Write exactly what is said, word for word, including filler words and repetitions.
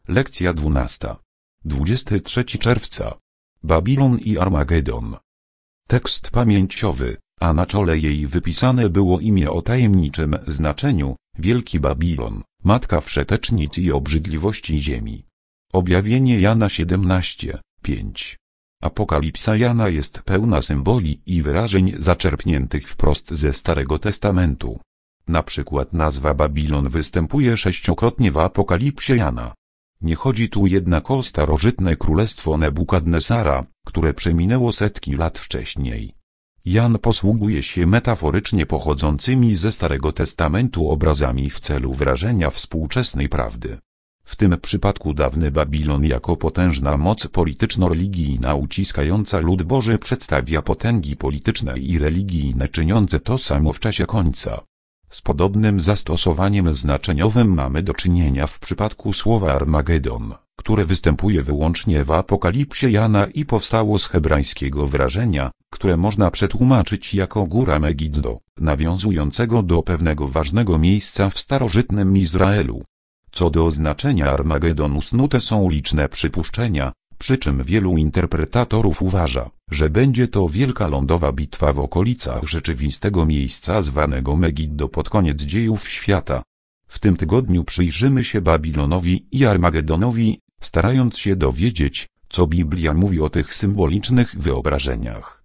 Lekcja dwunasta. dwudziestego trzeciego czerwca. Babilon i Armagedon. Tekst pamięciowy, a na czole jej wypisane było imię o tajemniczym znaczeniu: Wielki Babilon, matka wszetecznic i obrzydliwości ziemi. Objawienie Jana siedemnaście, pięć. Apokalipsa Jana jest pełna symboli i wyrażeń zaczerpniętych wprost ze Starego Testamentu. Na przykład nazwa Babilon występuje sześciokrotnie w Apokalipsie Jana. Nie chodzi tu jednak o starożytne królestwo Nebukadnesara, które przeminęło setki lat wcześniej. Jan posługuje się metaforycznie pochodzącymi ze Starego Testamentu obrazami w celu wyrażenia współczesnej prawdy. W tym przypadku dawny Babilon jako potężna moc polityczno-religijna uciskająca lud Boży przedstawia potęgi polityczne i religijne czyniące to samo w czasie końca. Z podobnym zastosowaniem znaczeniowym mamy do czynienia w przypadku słowa Armagedon, które występuje wyłącznie w Apokalipsie Jana i powstało z hebrajskiego wyrażenia, które można przetłumaczyć jako góra Megiddo, nawiązującego do pewnego ważnego miejsca w starożytnym Izraelu. Co do znaczenia Armagedonu snute są liczne przypuszczenia, przy czym wielu interpretatorów uważa, że będzie to wielka lądowa bitwa w okolicach rzeczywistego miejsca zwanego Megiddo pod koniec dziejów świata. W tym tygodniu przyjrzymy się Babilonowi i Armagedonowi, starając się dowiedzieć, co Biblia mówi o tych symbolicznych wyobrażeniach.